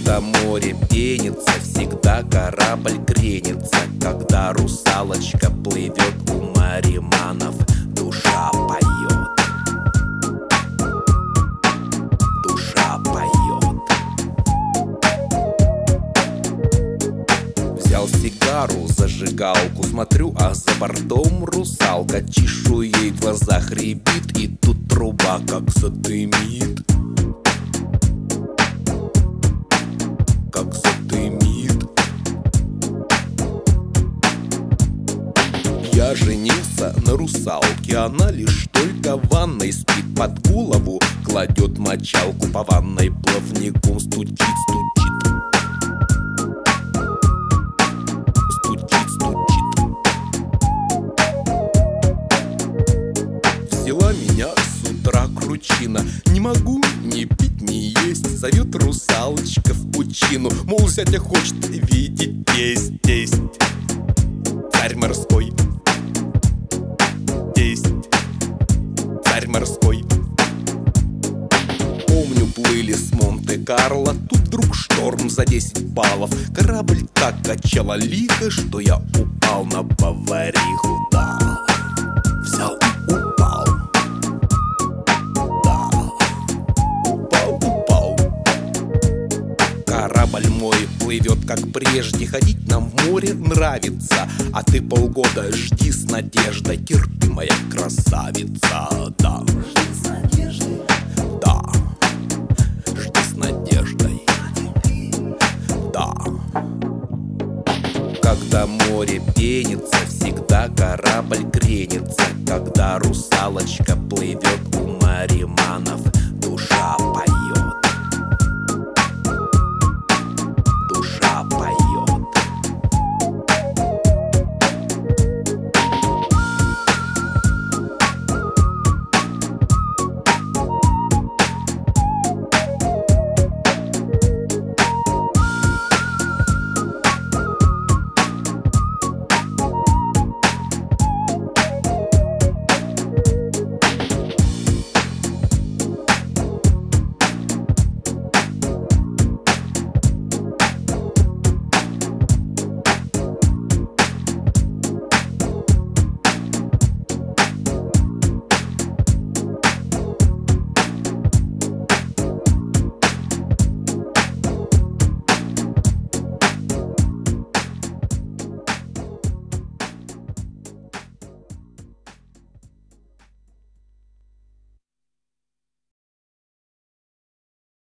Когда море пенится, всегда корабль кренится. Когда русалочка плывет, у мариманов душа поет. Душа поет. Взял сигару, зажигалку, смотрю, а за бортом русалка. Чешуей в глазах рябит, и тут труба как задымит. Как задымит. Я женился на русалке, она лишь только в ванной спит. Под голову кладет мочалку, по ванной плавником стучит, стучит. Стучит, стучит. Взяла меня с утра кручина. Не могу ни пить, ни есть. Зовет русалочка в пучину. Мол, зятя хочет видеть тесть, тесть. Царь морской. Тесть. Царь морской. Помню, плыли с Монте-Карло. Тут вдруг шторм за 10 баллов. Корабль так качало лихо, что я упал на повариху. Да, взял и упал. Да, упал. Корабль мой плывет как прежде. Ходить нам в море нравится. А ты полгода жди с надеждой. Терпи, моя красавица. Да, жди с надеждой. Да, жди с надеждой. Да. Когда море пенится, всегда корабль кренится. Когда русалочка плывет,